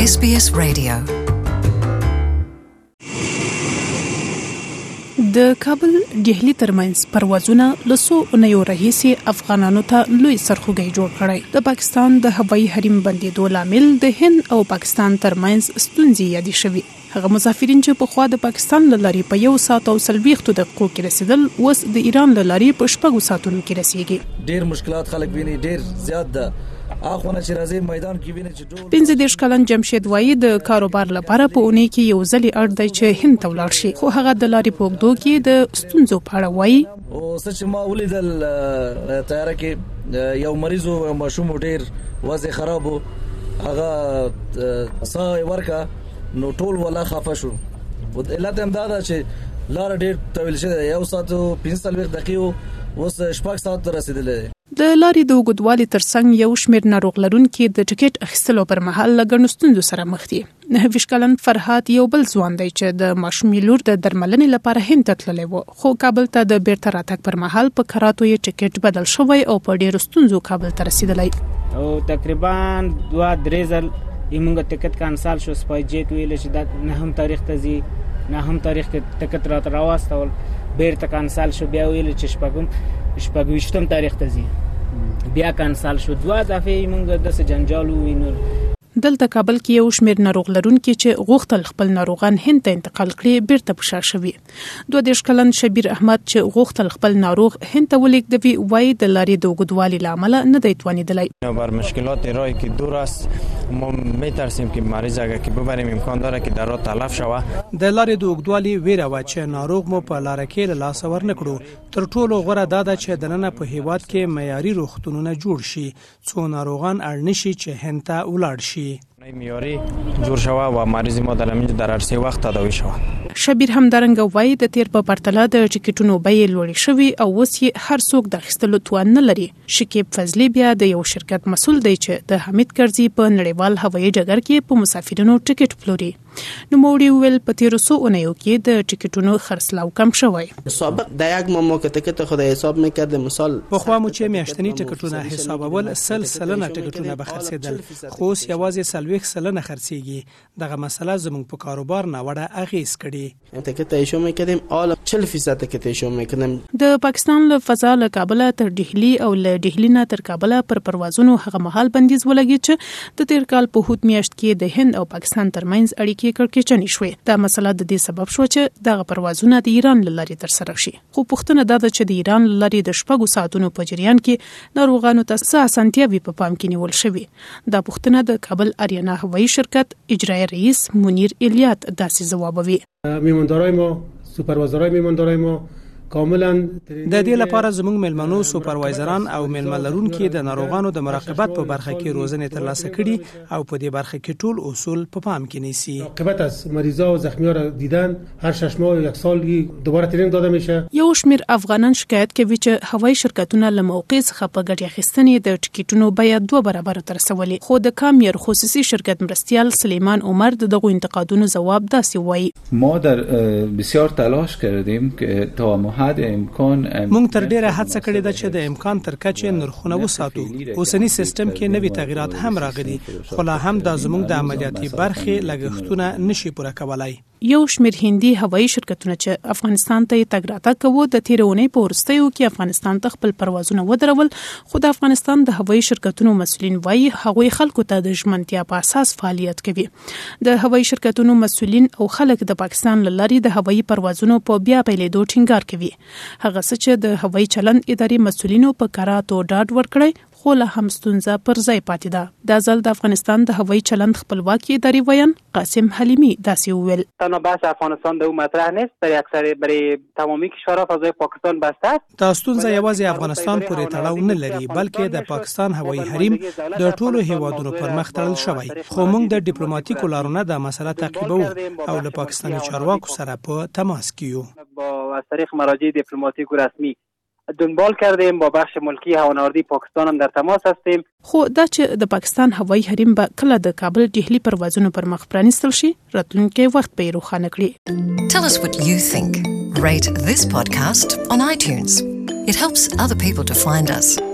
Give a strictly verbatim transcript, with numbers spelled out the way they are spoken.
اس بي اس رادیو. د کابل دهلی ترمنځ پروازونه لسو اونیو راهیسې افغانانو ته لوی سرخوږی جوړ کړی. د پاکستان د هوایي حریم بندیدو لامل د هند او پاکستان ترمنځ ستونزې یادې شوې. هغه مسافرین چې په خوا د پاکستان له لارې په یو ساعت او څلوېښتو دقیقو کې رسیدل، اوس د ایران له لارې په شپږو ساعتونو کې رسیږي. ډېر مشکلات خلک ویني، ډېر زیات ده. اخونه چې راځي میدان کې ویني چې ډول پنځه دېرش کلن جمشید وایي د کاروبار لپاره په اونۍ کې یو ځلې اړ دی چې هند ته ولاړ شي، خو هغه د لارې په اوږدو کې د ستونزو په اړه وایي. او څه چې ما ولیدل تیاره کې یو مریض او ماشوم ډېر وضع خراب وو، هغه ساه ورکا نو ټول ولا خفه شو. علت هم دا ده چې لار ډېر طویل شوی، یو ساعت او پنځه څلوېښت دقیقې اوس شپږ ساعت رسیدلې. د لارې د اوږدوالي ترڅنګ یو شمېر ناروغ لرونکي د ټیکټ اخیستلو پر مهال له ګڼو ستونزو سره مخ دي. نهه ویشت کلن فرهاد یو بل ځوان دی چې د ماشومې لور د درملنې لپاره هند ته تللی و، خو کابل ته د بیرته راتګ پر مهال په کراتو یې ټیکټ بدل شوی او په ډېرو ستونزو کابل ته رسیدلی. او تقریبا دوه درې ځل یمونږ ټیکټ کانسل شو. سپای جیټ ویل چې دا نهم تاریخ ته ځي، نهم تاریخ کې ټیکټ راته راوستل، بیرته کانسل شو. بیا ویل چې شپږم شپږویشتم تاریخ ته ځي، بیا کانسل شو. دوه دفعې موږ د جنجال وینو. دلته کابل کې یو شمېر ناروغ لرونکي چې غوښتل خپل ناروغان هند ته انتقال کړي بیرته په شا شوي. دوه دېرش کلن شبیر احمد چې غوښتل خپل ناروغ هند ته ولېږدوي، وایي د لارې د اوږدوالي له امله نه دی توانېدلی. بر مشکلات راهی که دور است ما میترسیم که مریض اگر که ببریم امکان داره که در راه تلف شوه. د لارې د اوږدوالي ویره وه چې ناروغ مو په لاره کې له لاسه ورنکړو. تر ټولو غوره دا ده چې دننه په هیواد کې معیاري روغتونونه جوړ شي څو ناروغان اړ نشي چې هند ته ولاړ شي. معیاري جوړ شوه و مریض ما در همینجا در هر سه وخت تداوی شوه. شبیر همدارنګه وایي د تیر په پرتله د ټیکټونو بیې لوړې شوي او اوس یې هر څوک د اخیستلو توان نه لري. شکیب فضلي بیا د یو شرکت مسؤل دی چې د حمید کرزي په نړیوال هوایي ډګر کې په مسافرینو ټیکټ پلوري. نوموړي ویل په تیرو څو اونیو کې د ټیکټونو خرڅلاو کم شوی. سابق د یک ماه ما که ټیکټ خود حساب میکردیم، مثال پخوا مو چې میاشتنی ټیکټونه حسابول سل سلنه ټیکټونه به خرڅېدل، خو اوس یوازې څلوېښت سلنه خرڅېږي. دغه مسله زموږ په کاروبار ناوړه اغېز کړي. ټیکټ ایشو میکردیم حالا چهل فیصد ټیکټ ایشو میکردیم. د پاکستان له فضا له کابل تر دهلی او له دهلی نه تر کابل پر پروازونو هغه مهال بندیز ولګي چې د تیر کال په هوت میاشت کې د هند او پاکستان ترمنځ اړیکې کړکېچنې شوې. دا مسله د دې سبب شو چې دغه پروازونه د ایران له لارې ترسره شي. خو پوښتنه دا ده چې د ایران له لارې د شپږو ساعتونو په جریان کې ناروغانو ته څه اسانتیاوې په پام کې نیول شوې. دا پوښتنه د کابل آریانا هوایي شرکت اجرایی رئیس منیر الیات داسې ځوابوي. میماندارای ما، سوپروایزرای میماندارای ما کاملا د دې لپاره زموږ ملمنو سوپروایزران او ملمن لرونکي د ناروغانو د مراقبت په برخه کې روزنې ترلاسه کړي او په دې برخه کې ټول اصول په پام کې نیسي. مراقبت از مریضا و زخمی‌ها را دیدن هر شش ماه و یک سال دوباره ترینینګ داده میشه. یو شمېر افغانان شکایت کوي چې هوایي شرکتونه له موقع څخه په ګټې اخیستنې د ټیکټونو بیه دوه برابر تر رسولې. خو د کامیر خصوصي شرکت مرستیال سلیمان عمر دغه انتقادونو ځواب داسې وایي. ما در بسیار تلاش کردیم که تا مونږ تر ډیره هڅه کړې ده چې د امکان تر کچې نرخونه وساتو. اوسنی سیستم کې نوي تغیرات هم راغلي، خو لا هم د زموږ د عملیاتي برخې لګښتونه نشي پوره کولای. یو شمېر هندي هوایي شرکتونه چې افغانستان ته تګ راتګ کوي د تیرونې په وروستیو کې افغانستان ته خپل پروازونه ودرول، خو د افغانستان د هوایي شرکتونو مسؤلین وایي هغوی خلکو ته د ژمنتیا په اساس فعالیت کوي. د هوایي شرکتونو مسؤلین او خلک د پاکستان له لارې د هوایي پروازونو په بیا پیلېدو ټینګار کوي. هغه څه چې د هوایي چلند ادارې مسؤلینو په کراتو ډاډ ورکړی، خو له هم ستونزه پر ځای پاتې ده. دا ځل د افغانستان د هوایي چلند خپلواکي ادارې ویان قاسم حلیمی داسې وویل. تنها بحث افغانستان د مطرح نیست، در اکثر برای تمامی کشورها فضای پاکستان بسته است. دا ستونزه یوازې افغانستان پورې تړاو نه لري، بلکې د پاکستان هوایي حریم د ټولو هیوادونو پر مخ تړل شوی. خو موږ د ډیپلوماټیکو لارو نه د مسله تعقیبوو او له پاکستاني چارواکو سره په تماس کې یو. با از طریق مراجع دیپلماتیک و رسمی دنبال کردیم، با بخش ملکی هوانوردی پاکستان هم در تماس هستیم. خو دا چې د پاکستان هوایي حریم به کله د کابل دهلی پروازونو پر مخ پرانیستل شي، راتلونکي وخت به روښانه کړي. Tell us what you think. Rate this podcast on iTunes. It helps other people to find us.